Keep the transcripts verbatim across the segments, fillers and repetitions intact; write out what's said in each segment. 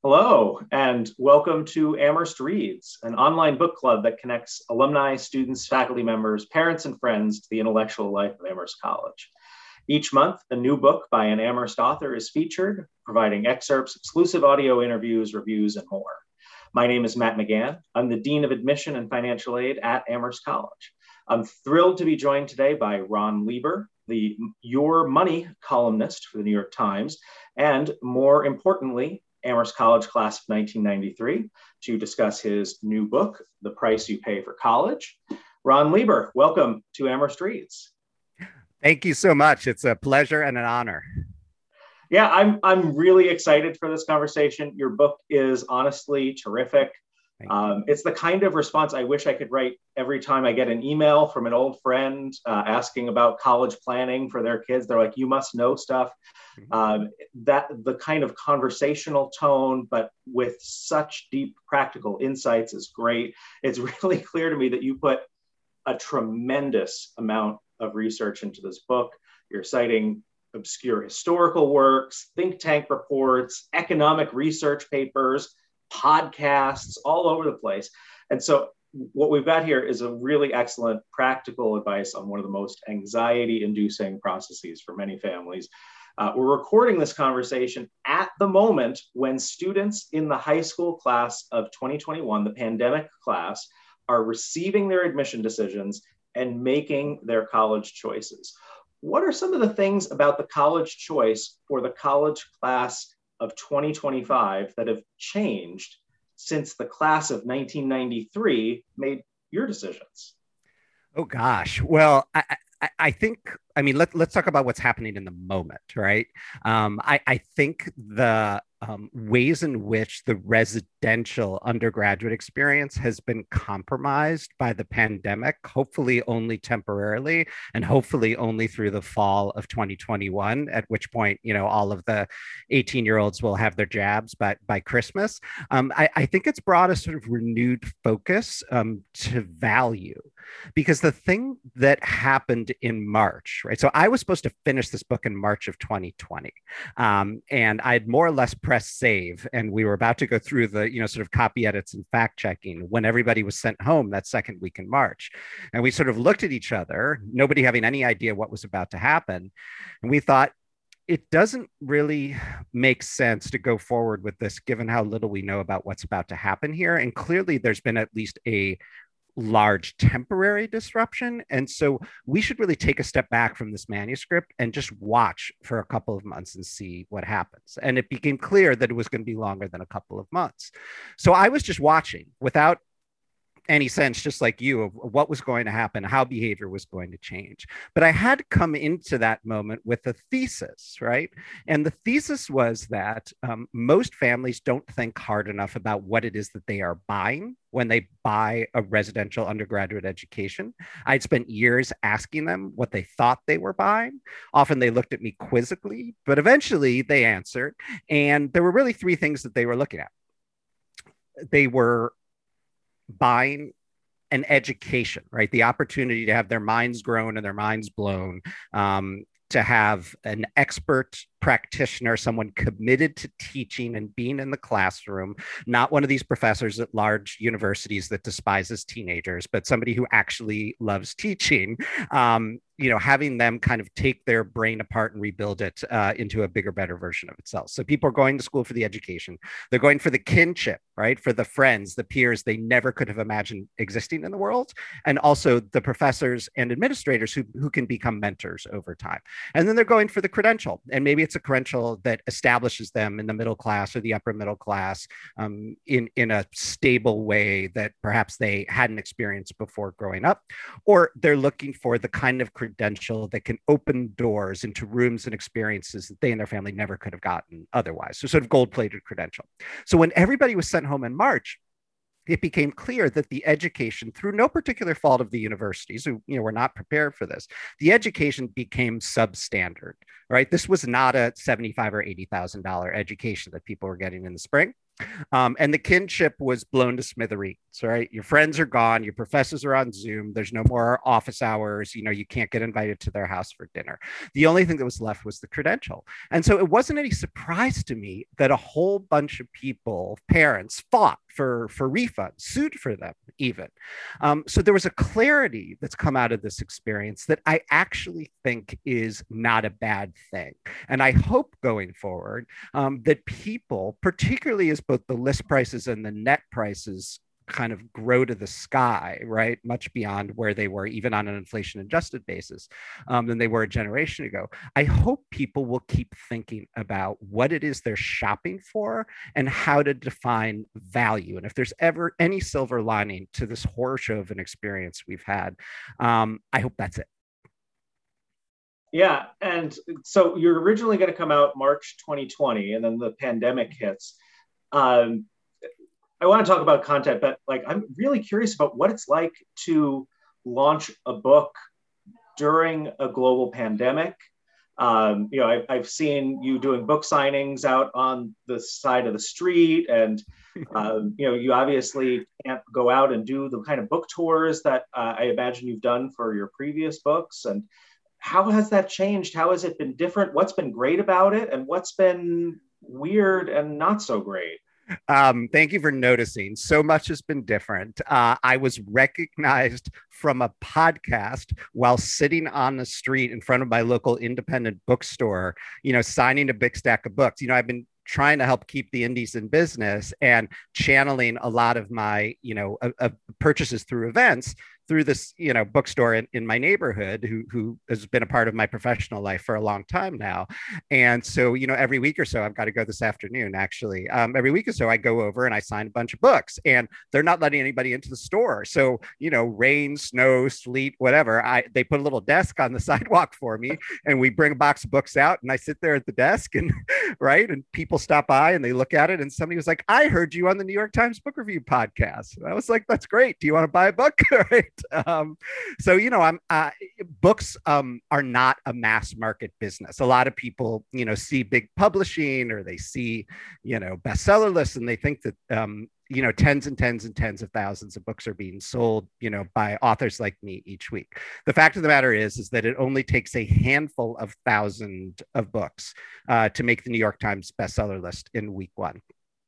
Hello, and welcome to Amherst Reads, an online book club that connects alumni, students, faculty members, parents, and friends to the intellectual life of Amherst College. Each month, a new book by an Amherst author is featured, providing excerpts, exclusive audio interviews, reviews, and more. My name is Matt McGann. I'm the Dean of Admission and Financial Aid at Amherst College. I'm thrilled to be joined today by Ron Lieber, the Your Money columnist for the New York Times, and more importantly, Amherst College class of nineteen ninety-three, to discuss his new book, The Price You Pay for College. Ron Lieber, welcome to Amherst Reads. Thank you so much. It's a pleasure and an honor. Yeah, I'm, I'm really excited for this conversation. Your book is honestly terrific. Um, it's the kind of response I wish I could write every time I get an email from an old friend uh, asking about college planning for their kids. They're like, you must know stuff. Mm-hmm. Um, that the kind of conversational tone, but with such deep practical insights is great. It's really clear to me that you put a tremendous amount of research into this book. You're citing obscure historical works, think tank reports, economic research papers, podcasts all over the place. And so what we've got here is a really excellent practical advice on one of the most anxiety inducing processes for many families. Uh, we're recording this conversation at the moment when students in the high school class of twenty twenty-one, the pandemic class, are receiving their admission decisions and making their college choices. What are some of the things about the college choice for the college class of twenty twenty-five that have changed since the class of nineteen ninety-three made your decisions? Oh, gosh. Well, I, I, I think, I mean, let, let's talk about what's happening in the moment, right? Um, I, I think the um, ways in which the residential undergraduate experience has been compromised by the pandemic, hopefully only temporarily, and hopefully only through the fall of twenty twenty-one, at which point, you know, all of the eighteen year olds will have their jabs by, by Christmas. Um, I, I think it's brought a sort of renewed focus um, to value. Because the thing that happened in March, right? So I was supposed to finish this book in March of twenty twenty. Um, and I had more or less pressed save. And we were about to go through the, you know, sort of copy edits and fact checking when everybody was sent home that second week in March. And we sort of looked at each other, nobody having any idea what was about to happen. And we thought, it doesn't really make sense to go forward with this, given how little we know about what's about to happen here. And clearly there's been at least a large temporary disruption. And so we should really take a step back from this manuscript and just watch for a couple of months and see what happens. And it became clear that it was going to be longer than a couple of months. So I was just watching without any sense, just like you, of what was going to happen, how behavior was going to change. But I had come into that moment with a thesis, right? And the thesis was that um, most families don't think hard enough about what it is that they are buying when they buy a residential undergraduate education. I'd spent years asking them what they thought they were buying. Often they looked at me quizzically, but eventually they answered. And there were really three things that they were looking at. They were buying an education, right? The opportunity to have their minds grown and their minds blown, um, to have an expert practitioner, someone committed to teaching and being in the classroom, not one of these professors at large universities that despises teenagers, but somebody who actually loves teaching. Um, you know, having them kind of take their brain apart and rebuild it uh, into a bigger, better version of itself. So people are going to school for the education. They're going for the kinship, right? For the friends, the peers they never could have imagined existing in the world. And also the professors and administrators who, who can become mentors over time. And then they're going for the credential. And maybe it's a credential that establishes them in the middle class or the upper middle class um, in, in a stable way that perhaps they hadn't experienced before growing up. Or they're looking for the kind of credential that can open doors into rooms and experiences that they and their family never could have gotten otherwise. So sort of gold-plated credential. So when everybody was sent home in March, it became clear that the education, through no particular fault of the universities, who you know were not prepared for this, the education became substandard. Right, this was not a seventy-five or eighty thousand dollar education that people were getting in the spring. Um, and the kinship was blown to smithereens, right? Your friends are gone, your professors are on Zoom, there's no more office hours, you know, you can't get invited to their house for dinner. The only thing that was left was the credential. And so it wasn't any surprise to me that a whole bunch of people, parents, fought for, for refunds, sued for them even. Um, so there was a clarity that's come out of this experience that I actually think is not a bad thing. And I hope going forward um, that people, particularly as both the list prices and the net prices kind of grow to the sky, right? Much beyond where they were, even on an inflation adjusted basis, um, than they were a generation ago. I hope people will keep thinking about what it is they're shopping for and how to define value. And if there's ever any silver lining to this horror show of an experience we've had, um, I hope that's it. Yeah. And so you're originally going to come out March twenty twenty, and then the pandemic hits. Um, I want to talk about content, but like I'm really curious about what it's like to launch a book during a global pandemic. Um, you know, I, I've seen you doing book signings out on the side of the street, and um, you know, you obviously can't go out and do the kind of book tours that uh, I imagine you've done for your previous books. And how has that changed? How has it been different? What's been great about it, and what's been weird and not so great? Um, thank you for noticing. So much has been different. Uh, I was recognized from a podcast while sitting on the street in front of my local independent bookstore, you know, signing a big stack of books. You know, I've been trying to help keep the indies in business and channeling a lot of my, you know, uh, uh, purchases through events through this, you know, bookstore in, in my neighborhood who, who has been a part of my professional life for a long time now. And so, you know, every week or so, I've got to go this afternoon, actually. Um, every week or so, I go over and I sign a bunch of books, and they're not letting anybody into the store. So, you know, rain, snow, sleet, whatever, I they put a little desk on the sidewalk for me, and we bring a box of books out, and I sit there at the desk, and right, and people stop by and they look at it, and somebody was like, "I heard you on the New York Times Book Review podcast." And I was like, "That's great. Do you want to buy a book?" Right. Um, so, you know, I'm uh, books um, are not a mass market business. A lot of people, you know, see big publishing, or they see, you know, bestseller lists, and they think that, um, you know, tens and tens and tens of thousands of books are being sold, you know, by authors like me each week. The fact of the matter is, is that it only takes a handful of thousand of books uh, to make the New York Times bestseller list in week one.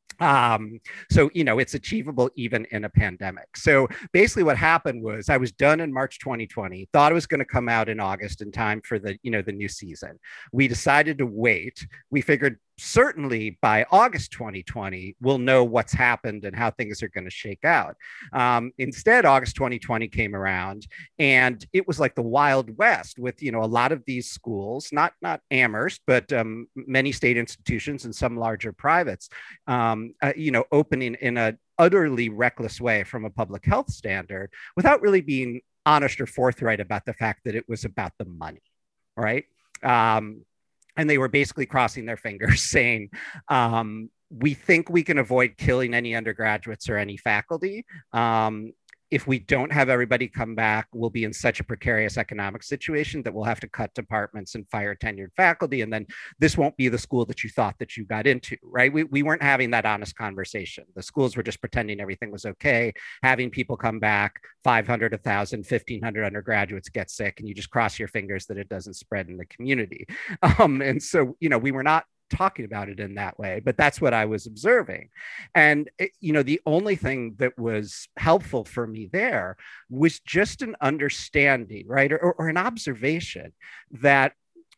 Um, so, you know, it's achievable even in a pandemic. So basically what happened was I was done in March twenty twenty, thought it was going to come out in August in time for the, you know, the new season. We decided to wait. We figured certainly by August twenty twenty, we'll know what's happened and how things are going to shake out. Um, instead, August twenty twenty came around, and it was like the Wild West with, you know, a lot of these schools, not, not Amherst, but um, many state institutions and some larger privates, um, uh, you know, opening in a utterly reckless way from a public health standard without really being honest or forthright about the fact that it was about the money, right? Um, and they were basically crossing their fingers saying, um, we think we can avoid killing any undergraduates or any faculty. Um, if we don't have everybody come back, we'll be in such a precarious economic situation that we'll have to cut departments and fire tenured faculty. And then this won't be the school that you thought that you got into, right? We, we weren't having that honest conversation. The schools were just pretending everything was okay, having people come back, five hundred, one thousand, fifteen hundred undergraduates get sick, and you just cross your fingers that it doesn't spread in the community. Um, and so, you know, we were not talking about it in that way, but that's what I was observing. And, it, you know, the only thing that was helpful for me there was just an understanding, right? Or, or an observation that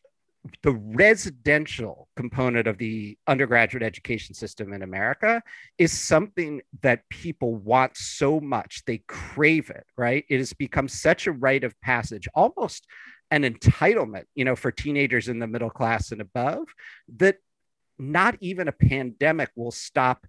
the residential component of the undergraduate education system in America is something that people want so much. They crave it, right? It has become such a rite of passage, almost an entitlement, you know, for teenagers in the middle class and above, that not even a pandemic will stop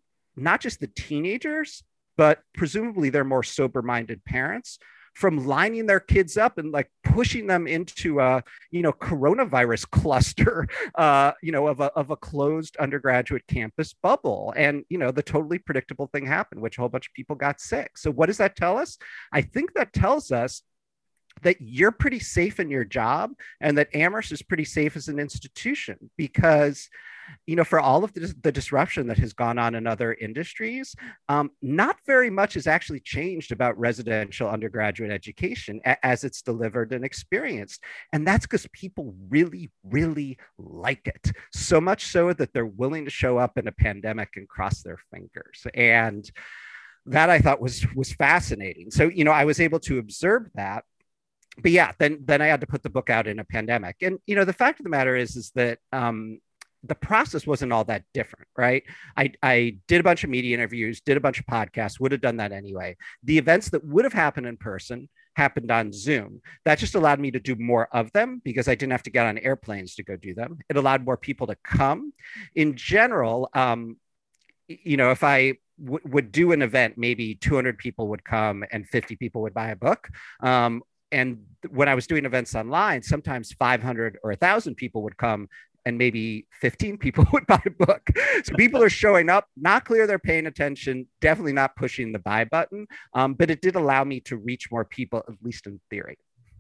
not just the teenagers, but presumably their more sober-minded parents from lining their kids up and like pushing them into a, you know, coronavirus cluster, uh, you know, of a, of a closed undergraduate campus bubble. And, you know, the totally predictable thing happened, which a whole bunch of people got sick. So what does that tell us? I think that tells us that you're pretty safe in your job and that Amherst is pretty safe as an institution because, you know, for all of the, the disruption that has gone on in other industries, um, not very much has actually changed about residential undergraduate education a- as it's delivered and experienced. And that's because people really, really like it. So much so that they're willing to show up in a pandemic and cross their fingers. And that I thought was was fascinating. So, you know, I was able to observe that. But yeah, then then I had to put the book out in a pandemic. And you know, the fact of the matter is, is that um, the process wasn't all that different, right? I, I did a bunch of media interviews, did a bunch of podcasts, would have done that anyway. The events that would have happened in person happened on Zoom. That just allowed me to do more of them because I didn't have to get on airplanes to go do them. It allowed more people to come. In general, um, you know, if I w- would do an event, maybe two hundred people would come and fifty people would buy a book. Um, and when I was doing events online, sometimes five hundred or one thousand people would come and maybe fifteen people would buy a book. So people are showing up, not clear they're paying attention, definitely not pushing the buy button. Um, but it did allow me to reach more people, at least in theory.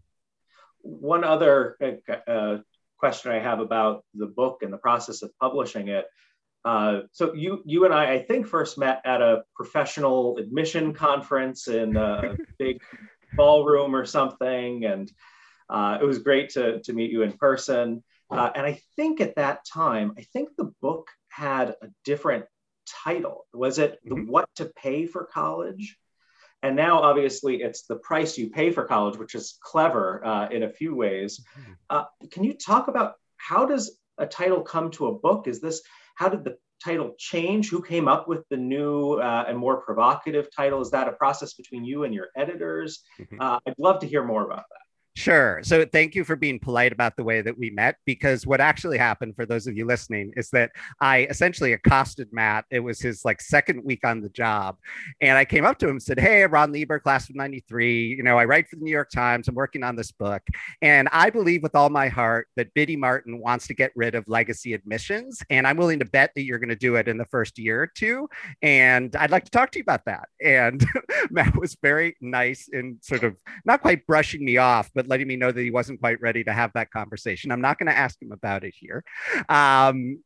One other uh, question I have about the book and the process of publishing it. Uh, so you you and I, I think, first met at a professional admission conference in a big ballroom or something. And uh, it was great to, to meet you in person. Uh, and I think at that time, I think the book had a different title. Was it the mm-hmm. What to Pay for College? And now, obviously, it's The Price You Pay for College, which is clever uh, in a few ways. Uh, can you talk about how does a title come to a book? Is this, how did the title change? Who came up with the new uh, and more provocative title? Is that a process between you and your editors? Mm-hmm. Uh, I'd love to hear more about that. Sure. So thank you for being polite about the way that we met, because what actually happened, for those of you listening, is that I essentially accosted Matt. It was his like second week on the job. And I came up to him and said, hey, I'm Ron Lieber, class of ninety-three. You know, I write for the New York Times. I'm working on this book. And I believe with all my heart that Biddy Martin wants to get rid of legacy admissions. And I'm willing to bet that you're going to do it in the first year or two. And I'd like to talk to you about that. And Matt was very nice in sort of not quite brushing me off, but letting me know that he wasn't quite ready to have that conversation. I'm not going to ask him about it here. Um,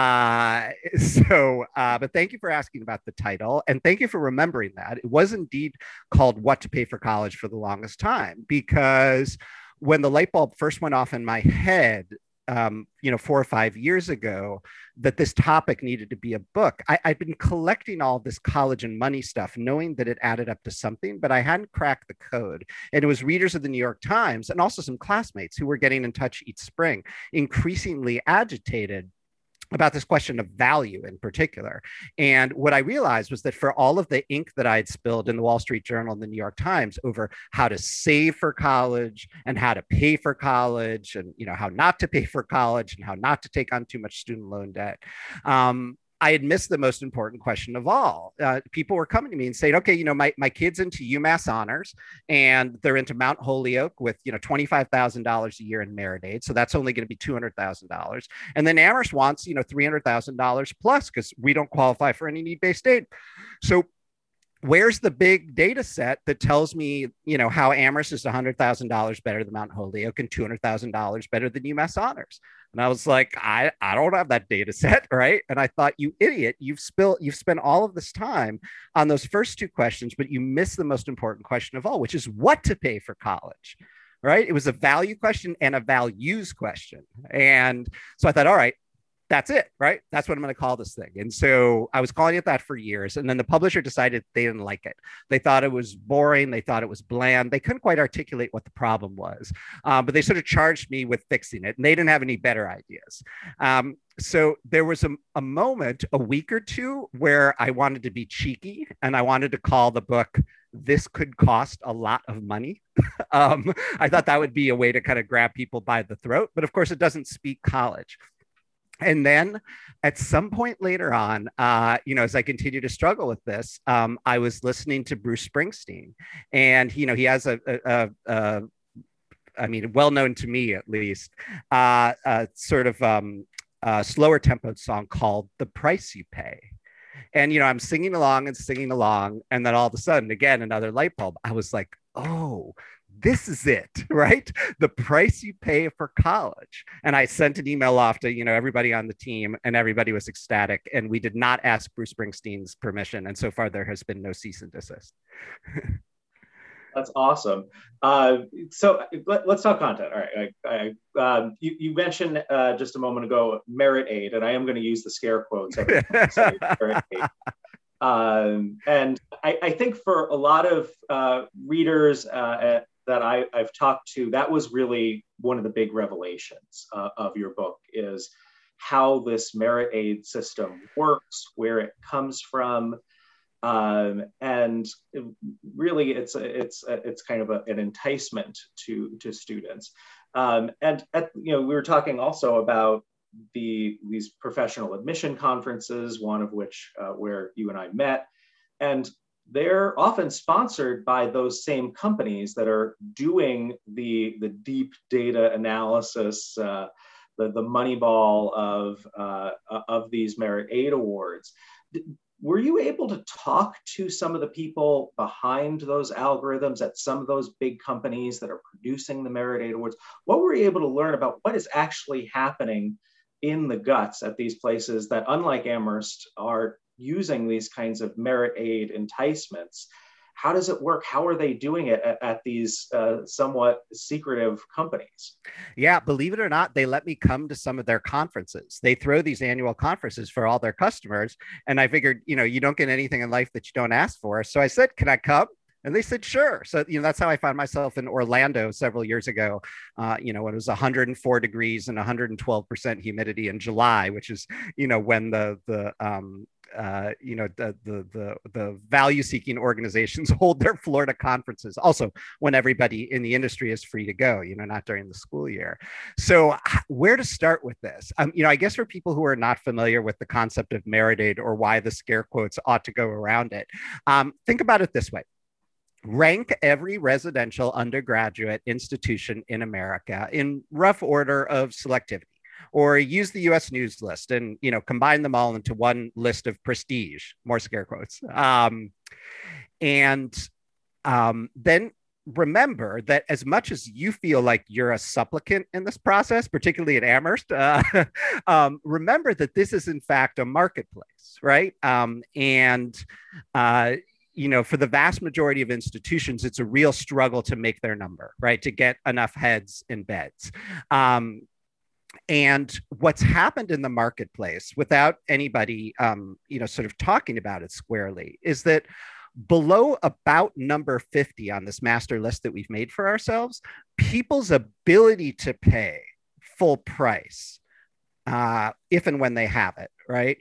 uh, so, uh, but thank you for asking about the title. And thank you for remembering that. It was indeed called What to Pay for College for the longest time, because when the light bulb first went off in my head, Um, you know, four or five years ago, that this topic needed to be a book. I, I'd been collecting all this college and money stuff, knowing that it added up to something, but I hadn't cracked the code. And it was readers of the New York Times and also some classmates who were getting in touch each spring, increasingly agitated about this question of value in particular. And what I realized was that for all of the ink that I had spilled in the Wall Street Journal and the New York Times over how to save for college and how to pay for college and, you know, how not to pay for college and how not to take on too much student loan debt, um, I had missed the most important question of all. Uh, people were coming to me and saying, okay, you know, my, my kid's into UMass honors and they're into Mount Holyoke with, you know, twenty-five thousand dollars a year in merit aid. So that's only going to be two hundred thousand dollars. And then Amherst wants, you know, three hundred thousand dollars plus because we don't qualify for any need-based aid. So where's the big data set that tells me, you know, how Amherst is one hundred thousand dollars better than Mount Holyoke and two hundred thousand dollars better than UMass honors? And I was like, I, I don't have that data set, right? And I thought, you idiot, you've spilled, you've spent all of this time on those first two questions, but you missed the most important question of all, which is what to pay for college, right? It was a value question and a values question. And so I thought, all right, that's it, right? That's what I'm going to call this thing. And so I was calling it that for years. And then the publisher decided they didn't like it. They thought it was boring. They thought it was bland. They couldn't quite articulate what the problem was, um, but they sort of charged me with fixing it. And they didn't have any better ideas. Um, so there was a, a moment, a week or two, where I wanted to be cheeky and I wanted to call the book This Could Cost a Lot of Money. um, I thought that would be a way to kind of grab people by the throat. But of course, it doesn't speak college. And then at some point later on, uh, you know, as I continue to struggle with this, um, I was listening to Bruce Springsteen, and, you know, he has a, a, a, a I mean, well known to me at least, uh, a sort of um, a slower tempoed song called The Price You Pay. And, you know, I'm singing along and singing along. And then all of a sudden, again, another light bulb. I was like, oh, this is it, right? The price you pay for college. And I sent an email off to, you know, everybody on the team, and everybody was ecstatic. And we did not ask Bruce Springsteen's permission. And so far there has been no cease and desist. That's awesome. Uh, so let, us talk content. All right. I, I, um, you, you mentioned uh, just a moment ago Merit Aid, and I am going to use the scare quotes every time I say Merit Aid. Um, and I, I think for a lot of uh, readers uh, that I, I've talked to, that was really one of the big revelations uh, of your book, is how this Merit Aid system works, where it comes from. Um, and it, really, it's a, it's a, it's kind of a, an enticement to to students. Um, and at, you know, we were talking also about the these professional admission conferences, one of which uh, where you and I met, and they're often sponsored by those same companies that are doing the the deep data analysis, uh, the the Moneyball of uh, of these Merit Aid awards. Were you able to talk to some of the people behind those algorithms at some of those big companies that are producing the Merit Aid Awards? What were you able to learn about what is actually happening in the guts at these places that, unlike Amherst, are using these kinds of Merit Aid enticements? How does it work? How are they doing it at, at these uh, somewhat secretive companies? Yeah, believe it or not, they let me come to some of their conferences. They throw these annual conferences for all their customers. And I figured, you know, you don't get anything in life that you don't ask for. So I said, can I come? And they said, sure. So, you know, that's how I found myself in Orlando several years ago, uh, you know, when it was one hundred four degrees and one hundred twelve percent humidity in July, which is, you know, when the, the, um, uh, you know, the, the, the, the value-seeking organizations hold their Florida conferences. Also, when everybody in the industry is free to go, you know, not during the school year. So where to start with this? Um, you know, I guess for people who are not familiar with the concept of Merit Aid or why the scare quotes ought to go around it, um, think about it this way. Rank every residential undergraduate institution in America in rough order of selectivity, or use the U S News list and, you know, combine them all into one list of prestige, more scare quotes. Um, and um, then remember that as much as you feel like you're a supplicant in this process, particularly at Amherst, uh, um, remember that this is in fact a marketplace, right? Um, and uh, you know, for the vast majority of institutions, it's a real struggle to make their number, right? To get enough heads in beds. Um, and what's happened in the marketplace, without anybody, um, you know, sort of talking about it squarely, is that below about number fifty on this master list that we've made for ourselves, people's ability to pay full price, uh, if and when they have it, right,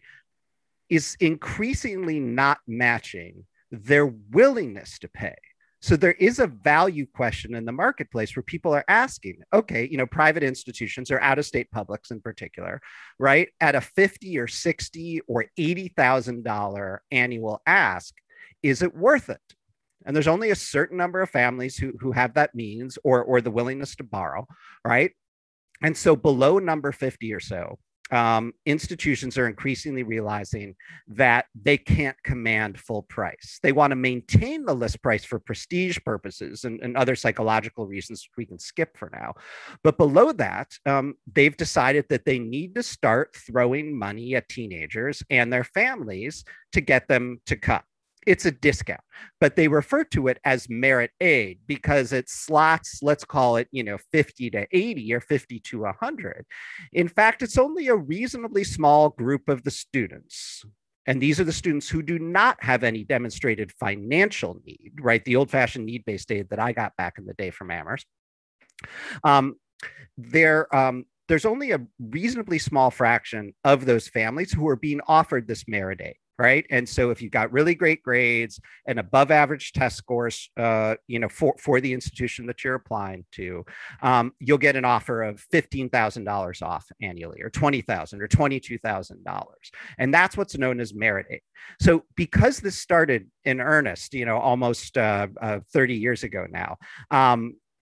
is increasingly not matching their willingness to pay. So there is a value question in the marketplace where people are asking, okay, you know, private institutions or out-of-state publics in particular, right, at a fifty or sixty or eighty thousand dollars annual ask, is it worth it? And there's only a certain number of families who, who have that means or, or the willingness to borrow, right? And so below number fifty or so, Um, institutions are increasingly realizing that they can't command full price. They want to maintain the list price for prestige purposes and, and other psychological reasons we can skip for now. But below that, um, they've decided that they need to start throwing money at teenagers and their families to get them to come. It's a discount, but they refer to it as Merit Aid because it slots, let's call it, you know, fifty to eighty or fifty to one hundred. In fact, it's only a reasonably small group of the students. And these are the students who do not have any demonstrated financial need, right? The old-fashioned need-based aid that I got back in the day from Amherst. Um, they're, um, there's only a reasonably small fraction of those families who are being offered this Merit Aid. Right. And so if you've got really great grades and above average test scores, uh, you know, for, for the institution that you're applying to, um, you'll get an offer of fifteen thousand dollars off annually or twenty thousand dollars or twenty-two thousand dollars. And that's what's known as Merit Aid. So because this started in earnest, you know, almost uh, uh, thirty years ago now, um,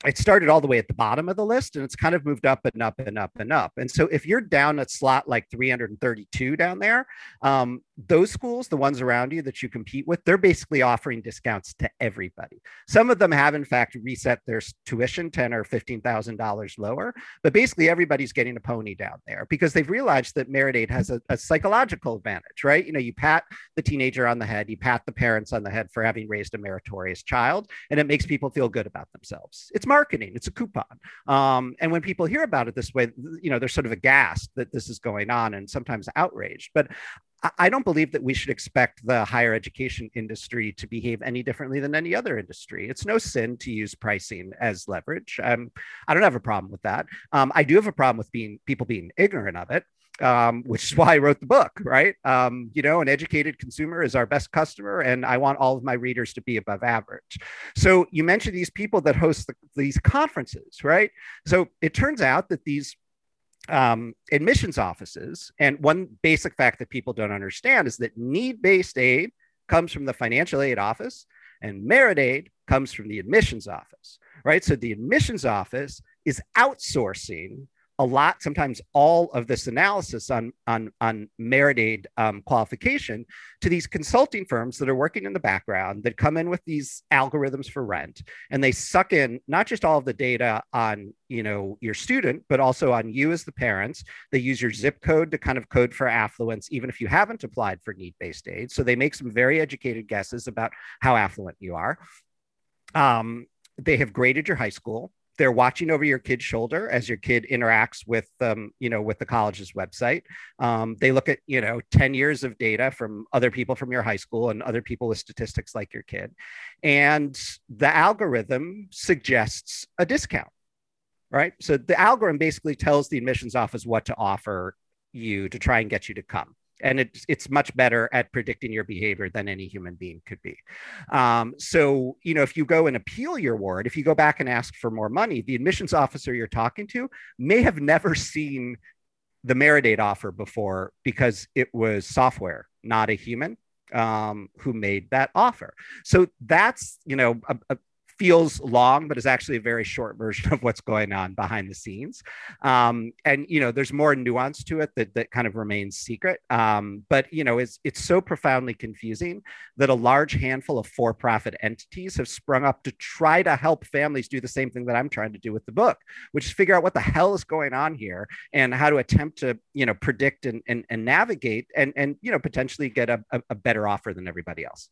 it started all the way at the bottom of the list and it's kind of moved up and up and up and up. And so if you're down at slot like three hundred thirty-two down there, um, those schools, the ones around you that you compete with, they're basically offering discounts to everybody. Some of them have, in fact, reset their tuition ten or fifteen thousand dollars lower, but basically everybody's getting a pony down there because they've realized that Merit Aid has a, a psychological advantage, right? You know, you pat the teenager on the head, you pat the parents on the head for having raised a meritorious child, and it makes people feel good about themselves. It's marketing, it's a coupon. Um, and when people hear about it this way, you know, they're sort of aghast that this is going on and sometimes outraged. But I don't believe that we should expect the higher education industry to behave any differently than any other industry. It's no sin to use pricing as leverage. Um, I don't have a problem with that. Um, I do have a problem with being people being ignorant of it. Um, which is why I wrote the book, right? Um, you know, an educated consumer is our best customer, and I want all of my readers to be above average. So you mentioned these people that host the, these conferences, right? So it turns out that these um, admissions offices, and one basic fact that people don't understand is that need-based aid comes from the financial aid office, and merit aid comes from the admissions office, right? So the admissions office is outsourcing a lot, sometimes all of this analysis on, on, on merit aid um, qualification to these consulting firms that are working in the background that come in with these algorithms for rent. And they suck in not just all of the data on, you know, your student, but also on you as the parents. They use your zip code to kind of code for affluence, even if you haven't applied for need-based aid. So they make some very educated guesses about how affluent you are. Um, they have graded your high school. They're watching over your kid's shoulder as your kid interacts with, um, you know, with the college's website. Um, they look at, you know, ten years of data from other people from your high school and other people with statistics like your kid. And the algorithm suggests a discount, right? So the algorithm basically tells the admissions office what to offer you to try and get you to come. And it's, it's much better at predicting your behavior than any human being could be. Um, so, you know, if you go and appeal your award, if you go back and ask for more money, the admissions officer you're talking to may have never seen the merit aid offer before because it was software, not a human um, who made that offer. So that's, you know, a, a feels long, but is actually a very short version of what's going on behind the scenes. Um, and, you know, there's more nuance to it that, that kind of remains secret. Um, but, you know, it's, it's so profoundly confusing that a large handful of for-profit entities have sprung up to try to help families do the same thing that I'm trying to do with the book, which is figure out what the hell is going on here and how to attempt to, you know, predict and, and, and navigate and, and, you know, potentially get a, a, a better offer than everybody else.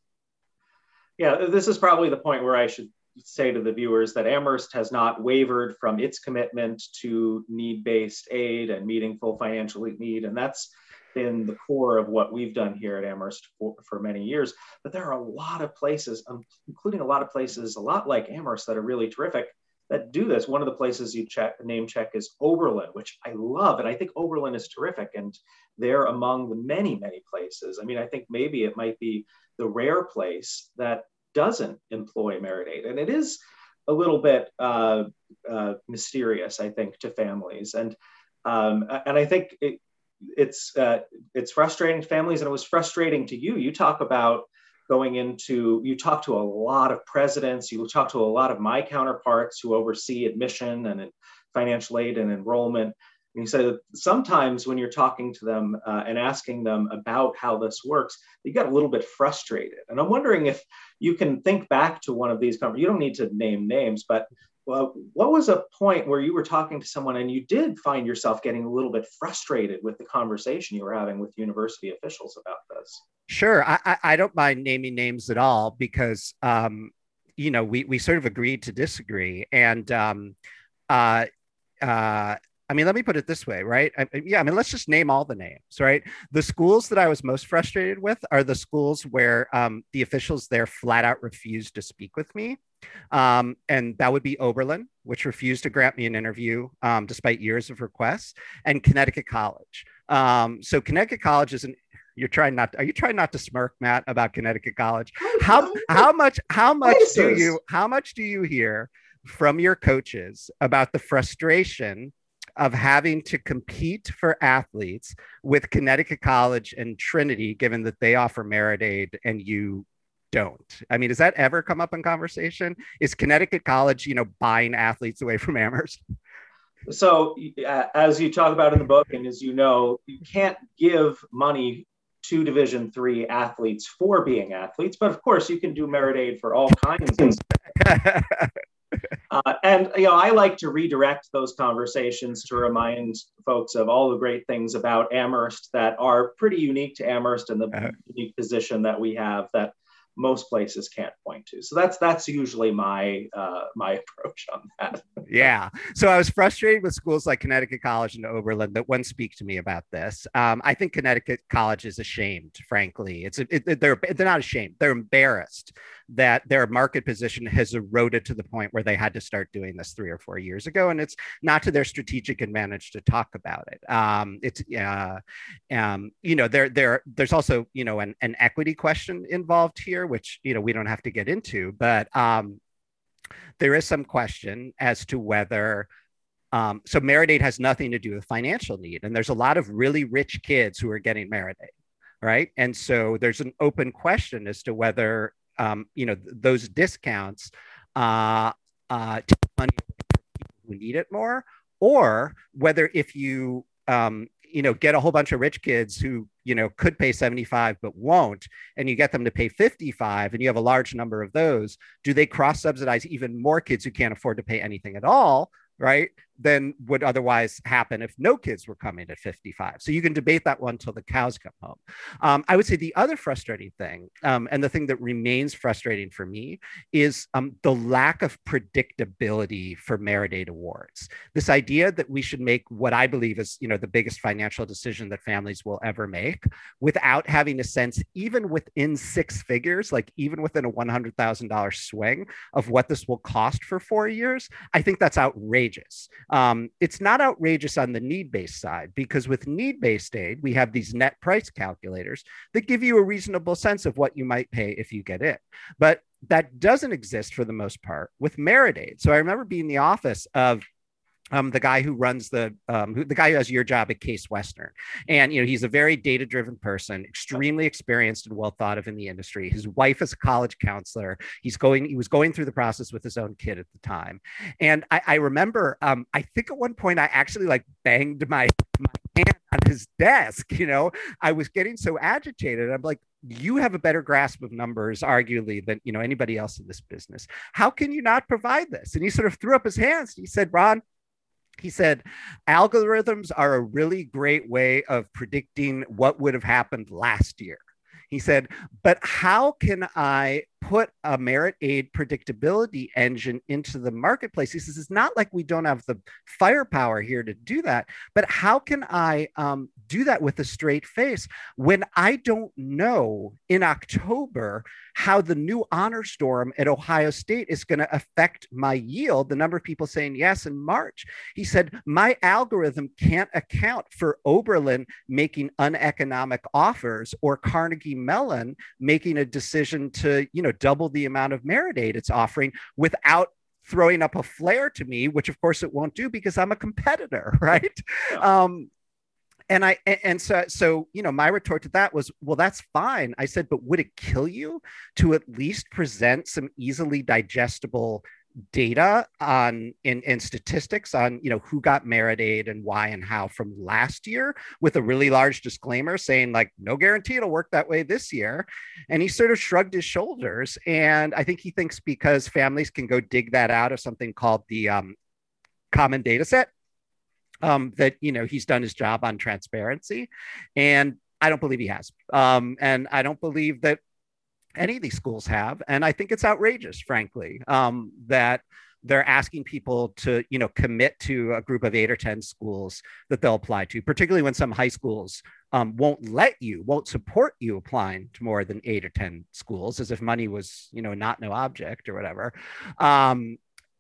Yeah, this is probably the point where I should say to the viewers that Amherst has not wavered from its commitment to need-based aid and meeting full financial need. And that's been the core of what we've done here at Amherst for, for many years. But there are a lot of places, um, including a lot of places, a lot like Amherst that are really terrific that do this. One of the places you check, name check is Oberlin, which I love. And I think Oberlin is terrific. And they're among the many, many places. I mean, I think maybe it might be the rare place that doesn't employ merit aid. And it is a little bit uh, uh, mysterious, I think, to families. And um, and I think it, it's uh, it's frustrating to families, and it was frustrating to you. You talk about going into, you talk to a lot of presidents, you talk to a lot of my counterparts who oversee admission and financial aid and enrollment. And you said that sometimes when you're talking to them uh, and asking them about how this works, you get a little bit frustrated. And I'm wondering if you can think back to one of these conversations. You don't need to name names, but well, what was a point where you were talking to someone and you did find yourself getting a little bit frustrated with the conversation you were having with university officials about this? Sure. I, I don't mind naming names at all because, um, you know, we, we sort of agreed to disagree. And um, uh, uh, I mean, let me put it this way, right? I, yeah, I mean, let's just name all the names, right? The schools that I was most frustrated with are the schools where um, the officials there flat out refused to speak with me. Um, and that would be Oberlin, which refused to grant me an interview um, despite years of requests, and Connecticut College. Um, so Connecticut College is an You're trying not to, are you trying not to smirk, Matt, about Connecticut College? How how much how much do you how much do you hear from your coaches about the frustration of having to compete for athletes with Connecticut College and Trinity, given that they offer merit aid and you don't. I mean, does that ever come up in conversation? Is Connecticut College, you know, buying athletes away from Amherst? So, uh, as you talk about in the book, and as you know, you can't give money to Division three athletes for being athletes, but of course, you can do merit aid for all kinds of stuff. Uh, and you know, I like to redirect those conversations to remind folks of all the great things about Amherst that are pretty unique to Amherst and the uh-huh. unique position that we have that most places can't point to. So that's that's usually my uh, my approach on that. Yeah. So I was frustrated with schools like Connecticut College and Oberlin that wouldn't speak to me about this. Um, I think Connecticut College is ashamed, frankly. It's it, they're they're not ashamed. They're embarrassed that their market position has eroded to the point where they had to start doing this three or four years ago, and it's not to their strategic advantage to talk about it. Um, it's uh, um, you know there there there's also you know an, an equity question involved here, which you know we don't have to get into, but um, there is some question as to whether um, so merit aid has nothing to do with financial need, and there's a lot of really rich kids who are getting merit aid, right? And so there's an open question as to whether um, you know th- those discounts uh, uh, take money from people who need it more, or whether if you um, you know, get a whole bunch of rich kids who, you know, could pay seventy-five but won't, and you get them to pay fifty-five, and you have a large number of those, do they cross subsidize even more kids who can't afford to pay anything at all, right, than would otherwise happen if no kids were coming at fifty-five? So you can debate that one till the cows come home. Um, I would say the other frustrating thing, um, and the thing that remains frustrating for me, is um, the lack of predictability for merit aid awards. This idea that we should make what I believe is, you know, the biggest financial decision that families will ever make without having a sense, even within six figures, like even within a one hundred thousand dollars swing of what this will cost for four years, I think that's outrageous. Um, it's not outrageous on the need-based side, because with need-based aid, we have these net price calculators that give you a reasonable sense of what you might pay if you get it. But that doesn't exist for the most part with merit aid. So I remember being in the office of Um, the guy who runs the um, who, the guy who has your job at Case Western, and you know he's a very data-driven person, extremely experienced and well thought of in the industry. His wife is a college counselor. He's going he was going through the process with his own kid at the time, and I, I remember um, I think at one point I actually like banged my my hand on his desk. You know, I was getting so agitated. I'm like, you have a better grasp of numbers, arguably, than you know anybody else in this business. How can you not provide this? And he sort of threw up his hands. He said, Ron. He said, algorithms are a really great way of predicting what would have happened last year. He said, but how can I put a merit aid predictability engine into the marketplace? He says, it's not like we don't have the firepower here to do that, but how can I um, do that with a straight face when I don't know in October how the new honor storm at Ohio State is going to affect my yield, the number of people saying yes in March? He said, my algorithm can't account for Oberlin making uneconomic offers or Carnegie Mellon making a decision to, you know, double the amount of merit aid it's offering without throwing up a flare to me, which of course it won't do because I'm a competitor, right? Yeah. Um, and I and so so you know my retort to that was, well, that's fine. I said, but would it kill you to at least present some easily digestible data on in, in statistics on you know who got merit aid and why and how from last year, with a really large disclaimer saying like no guarantee it'll work that way this year? And he sort of shrugged his shoulders, and I think he thinks because families can go dig that out of something called the um, common data set, um, that you know he's done his job on transparency. And I don't believe he has, um, and I don't believe that any of these schools have. And I think it's outrageous, frankly, um, that they're asking people to, you know, commit to a group of eight or ten schools that they'll apply to, particularly when some high schools um, won't let you, won't support you applying to more than eight or ten schools, as if money was, you know, not no object or whatever. Um,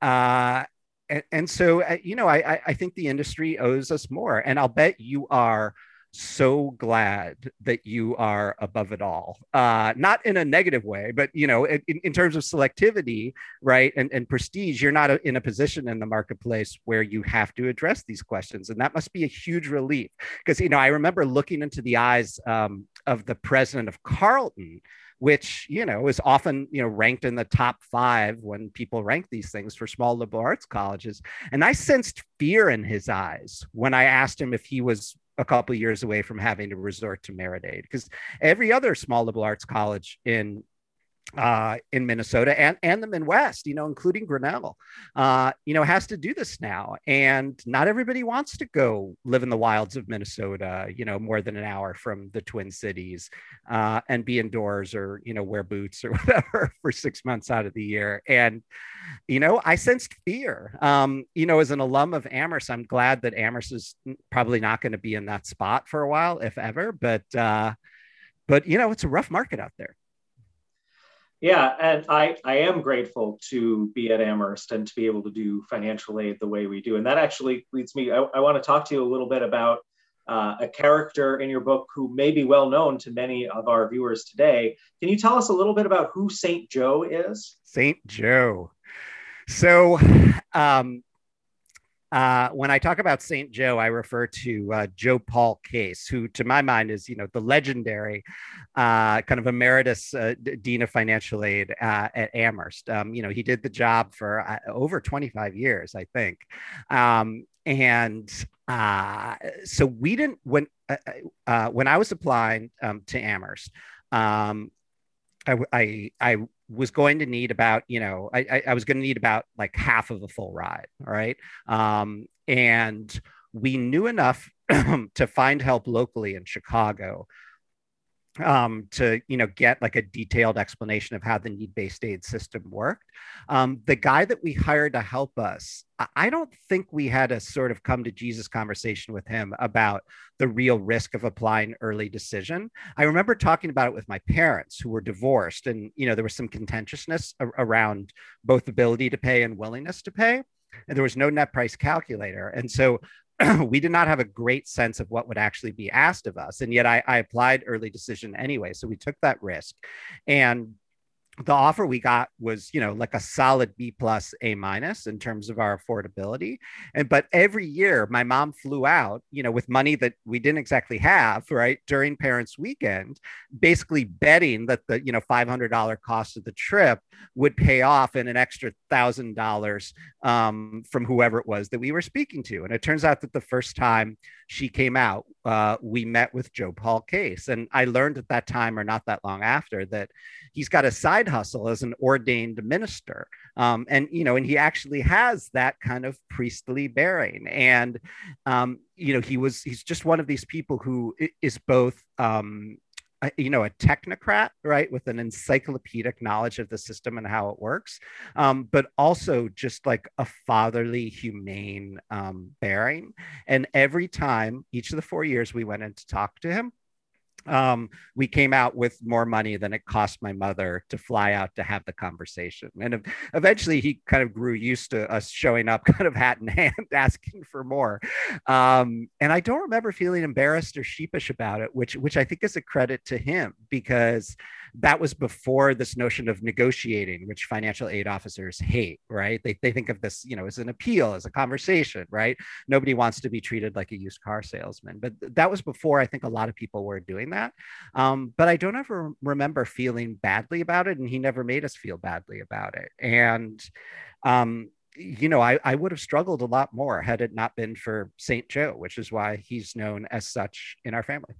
uh, and, and so, uh, you know, I, I think the industry owes us more. And I'll bet you are so glad that you are above it all. Uh, not in a negative way, but you know, in, in terms of selectivity, right, and, and prestige, you're not a, in a position in the marketplace where you have to address these questions, and that must be a huge relief. Because you know, I remember looking into the eyes um, of the president of Carleton, which you know is often you know ranked in the top five when people rank these things for small liberal arts colleges, and I sensed fear in his eyes when I asked him if he was a couple of years away from having to resort to merit aid, because every other small liberal arts college in uh, in Minnesota and, and the Midwest, you know, including Grinnell, uh, you know, has to do this now. And not everybody wants to go live in the wilds of Minnesota, you know, more than an hour from the Twin Cities uh, and be indoors or, you know, wear boots or whatever for six months out of the year. And, you know, I sensed fear. Um, you know, as an alum of Amherst, I'm glad that Amherst is probably not going to be in that spot for a while, if ever. But, uh, but you know, it's a rough market out there. Yeah, and I, I am grateful to be at Amherst and to be able to do financial aid the way we do. And that actually leads me, I, I want to talk to you a little bit about uh, a character in your book who may be well known to many of our viewers today. Can you tell us a little bit about who Saint Joe is? Saint Joe. So, um, Uh, when I talk about Saint Joe, I refer to uh, Joe Paul Case, who, to my mind, is you know the legendary uh, kind of emeritus uh, dean of financial aid uh, at Amherst. Um, you know, he did the job for uh, over twenty-five years, I think, um, and uh, so we didn't when uh, uh, when I was applying um, to Amherst. Um, I, I, I was going to need about, you know, I, I was going to need about like half of a full ride. All right. Um, and we knew enough to find help locally in Chicago um, to, you know, get like a detailed explanation of how the need-based aid system worked. Um, the guy that we hired to help us, I don't think we had a sort of come to Jesus conversation with him about the real risk of applying early decision. I remember talking about it with my parents who were divorced, and, you know, there was some contentiousness around both ability to pay and willingness to pay. And there was no net price calculator. And so we did not have a great sense of what would actually be asked of us. And yet I, I applied early decision anyway. So we took that risk. And the offer we got was, you know, like a solid B plus A minus in terms of our affordability. And but every year my mom flew out, you know, with money that we didn't exactly have, right, during parents' weekend, basically betting that the, you know, five hundred dollars cost of the trip would pay off in an extra thousand dollars um, from whoever it was that we were speaking to. And it turns out that the first time she came out, uh, we met with Joe Paul Case. And I learned at that time, or not that long after, that he's got a side hustle as an ordained minister. Um, and, you know, and he actually has that kind of priestly bearing. And, um, you know, he was, he's just one of these people who is both, um, you know, a technocrat, right, with an encyclopedic knowledge of the system and how it works, um, but also just like a fatherly, humane um, bearing. And every time, each of the four years we went in to talk to him, um, we came out with more money than it cost my mother to fly out to have the conversation. And eventually he kind of grew used to us showing up kind of hat in hand, asking for more. Um, and I don't remember feeling embarrassed or sheepish about it, which, which I think is a credit to him, because that was before this notion of negotiating, which financial aid officers hate, right? They, they think of this, you know, as an appeal, as a conversation, right? Nobody wants to be treated like a used car salesman. But that was before I think a lot of people were doing that. Um, but I don't ever remember feeling badly about it. And he never made us feel badly about it. And, um, you know, I, I would have struggled a lot more had it not been for Saint Joe, which is why he's known as such in our family.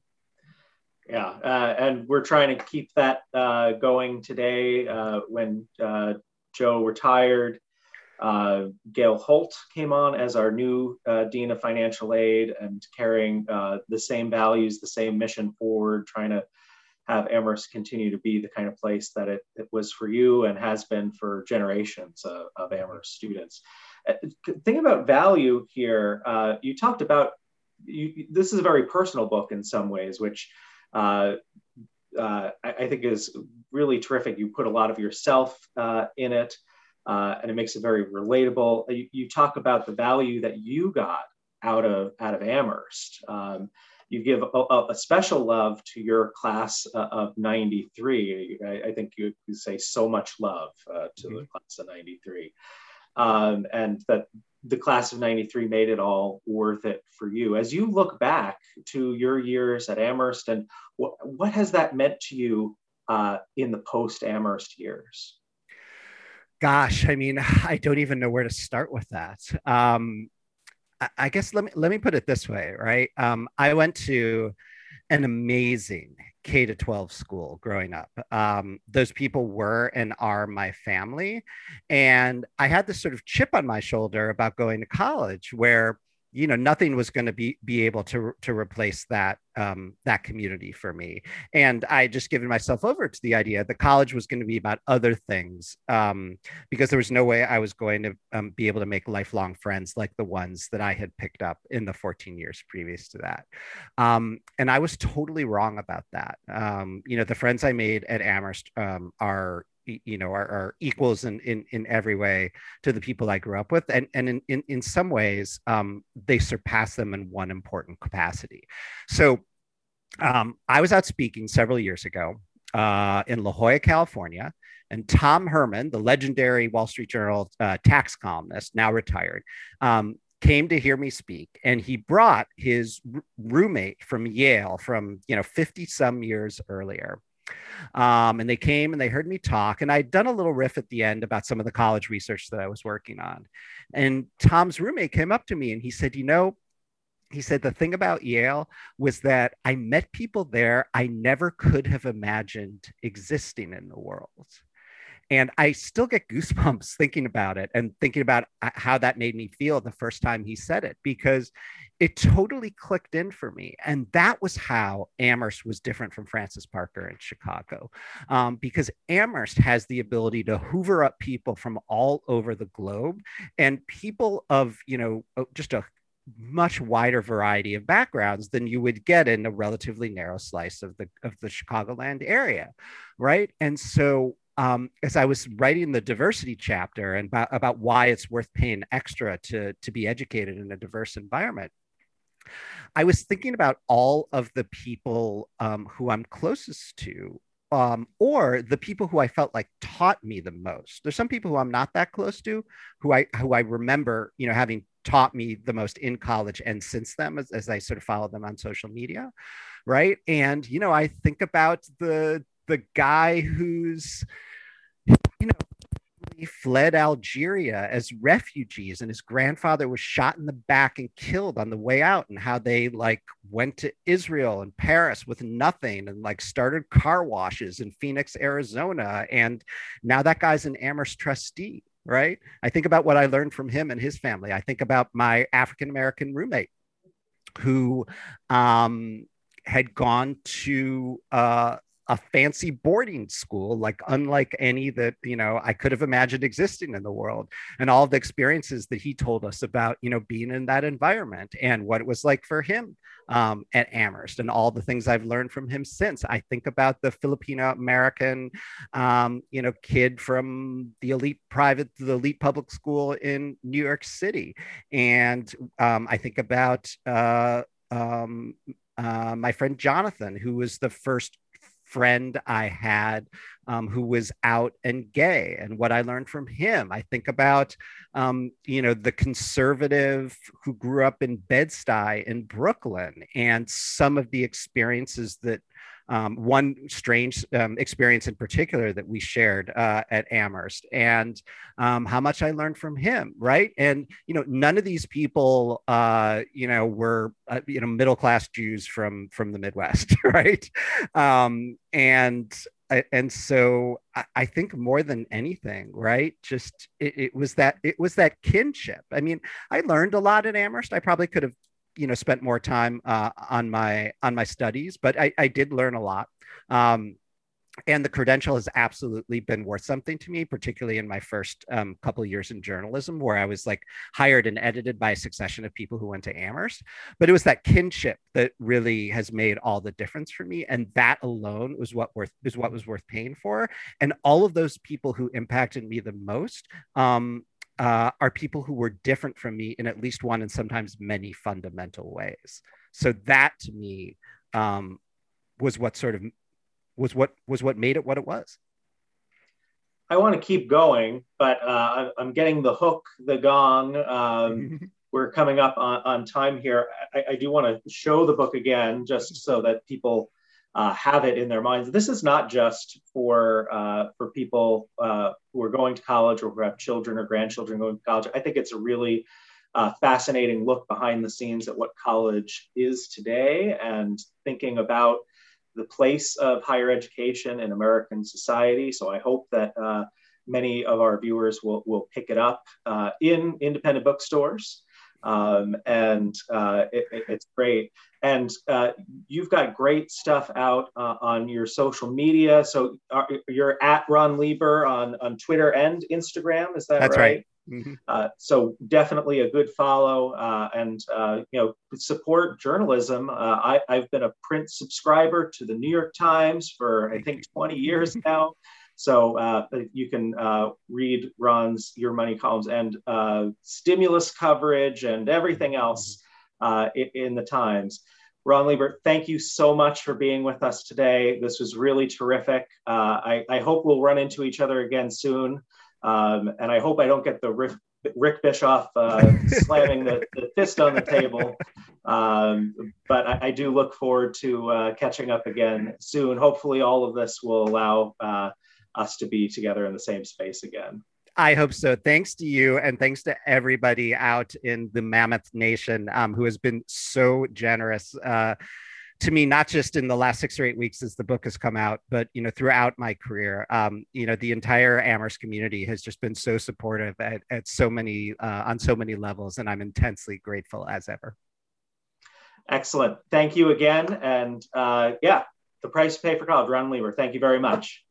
Yeah, uh, and we're trying to keep that uh, going today. Uh, when uh, Joe retired, uh, Gail Holt came on as our new uh, Dean of Financial Aid, and carrying uh, the same values, the same mission forward, trying to have Amherst continue to be the kind of place that it, it was for you and has been for generations of, of Amherst students. Uh, think about value here. Uh, you talked about, you, this is a very personal book in some ways, which Uh, uh, I, I think is really terrific. You put a lot of yourself uh, in it, uh, and it makes it very relatable. You, you talk about the value that you got out of out of Amherst. Um, you give a, a, special love to your class uh, of ninety-three. I, I think you, you say so much love uh, to mm-hmm. the class of ninety-three. Um, and that the class of ninety-three made it all worth it for you. As you look back to your years at Amherst, and what, what has that meant to you uh, in the post-Amherst years? Gosh, I mean, I don't even know where to start with that. Um, I guess let me let me put it this way, right? Um, I went to an amazing K to twelve school growing up. Um, those people were and are my family, and I had this sort of chip on my shoulder about going to college, where you know nothing was going to be be able to to replace that um, that community for me. And I just given myself over to the idea that college was going to be about other things, um, because there was no way I was going to um, be able to make lifelong friends like the ones that I had picked up in the fourteen years previous to that. Um, and I was totally wrong about that. Um, you know, the friends I made at Amherst um, are you know are, are equals in, in in every way to the people I grew up with, and and in in, in some ways um, they surpass them in one important capacity. So um, I was out speaking several years ago uh, in La Jolla, California, and Tom Herman, the legendary Wall Street Journal uh, tax columnist, now retired, um, came to hear me speak, and he brought his r- roommate from Yale from you know fifty some years earlier. Um, and they came and they heard me talk, and I'd done a little riff at the end about some of the college research that I was working on. And Tom's roommate came up to me and he said, you know, he said, the thing about Yale was that I met people there I never could have imagined existing in the world. And I still get goosebumps thinking about it and thinking about how that made me feel the first time he said it, because it totally clicked in for me. And that was how Amherst was different from Francis Parker in Chicago, um, because Amherst has the ability to hoover up people from all over the globe, and people of, you know, just a much wider variety of backgrounds than you would get in a relatively narrow slice of the of the Chicagoland area, right? And so Um, as I was writing the diversity chapter and about, about why it's worth paying extra to, to be educated in a diverse environment, I was thinking about all of the people um, who I'm closest to, um, or the people who I felt like taught me the most. There's some people who I'm not that close to, who I who I remember, you know, having taught me the most in college and since then, as, as I sort of followed them on social media, right? And you know, I think about the the guy who's you know, he fled Algeria as refugees, and his grandfather was shot in the back and killed on the way out, and how they like went to Israel and Paris with nothing and like started car washes in Phoenix, Arizona. And now that guy's an Amherst trustee, right? I think about what I learned from him and his family. I think about my African-American roommate who um, had gone to uh, a fancy boarding school, like unlike any that, you know, I could have imagined existing in the world, and all the experiences that he told us about, you know, being in that environment and what it was like for him um, at Amherst, and all the things I've learned from him since. I think about the Filipino American, um, you know, kid from the elite private, the elite public school in New York City. And um, I think about uh, um, uh, my friend Jonathan, who was the first friend I had um, who was out and gay, and what I learned from him. I think about, um, you know, the conservative who grew up in Bed-Stuy in Brooklyn, and some of the experiences that um, one strange um, experience in particular that we shared uh, at Amherst, and um, how much I learned from him, right? And, you know, none of these people, uh, you know, were, uh, you know, middle-class Jews from, from the Midwest, right? Um, and and so I think more than anything, right? Just it, it was that it was that kinship. I mean, I learned a lot at Amherst. I probably could have, you know, spent more time uh, on my on my studies, but I, I did learn a lot. Um, and the credential has absolutely been worth something to me, particularly in my first um, couple of years in journalism, where I was like hired and edited by a succession of people who went to Amherst. But it was that kinship that really has made all the difference for me, and that alone was what worth is what was worth paying for. And all of those people who impacted me the most, um, uh, are people who were different from me in at least one and sometimes many fundamental ways. So that to me um, was what sort of was what was what made it what it was. I want to keep going, but uh, I'm getting the hook, the gong. Um, we're coming up on, on time here. I, I do want to show the book again, just so that people uh, have it in their minds. This is not just for uh, for people uh, who are going to college or who have children or grandchildren going to college. I think it's a really uh, fascinating look behind the scenes at what college is today, and thinking about the place of higher education in American society. So I hope that uh, many of our viewers will, will pick it up uh, in independent bookstores. Um, and uh, it, it, it's great. And uh, you've got great stuff out uh, on your social media. So are, you're at Ron Lieber on, on Twitter and Instagram, is that That's right? right. Mm-hmm. Uh, so definitely a good follow, uh, and uh, you know, support journalism. Uh, I, I've been a print subscriber to the New York Times for I think twenty years now. So uh, you can uh, read Ron's Your Money columns and uh, stimulus coverage and everything else uh, in, in the Times. Ron Lieber, thank you so much for being with us today. This was really terrific. Uh, I, I hope we'll run into each other again soon. Um, and I hope I don't get the Rick, Rick Bischoff uh, slamming the, the fist on the table. Um, but I, I do look forward to uh, catching up again soon. Hopefully all of this will allow uh, us to be together in the same space again. I hope so. Thanks to you, and thanks to everybody out in the Mammoth Nation um, who has been so generous uh, to me, not just in the last six or eight weeks as the book has come out, but, you know, throughout my career. Um, you know, the entire Amherst community has just been so supportive at, at so many, uh, on so many levels, and I'm intensely grateful as ever. Excellent. Thank you again. And uh, yeah, The Price to Pay for College, Ron Lieber. Thank you very much.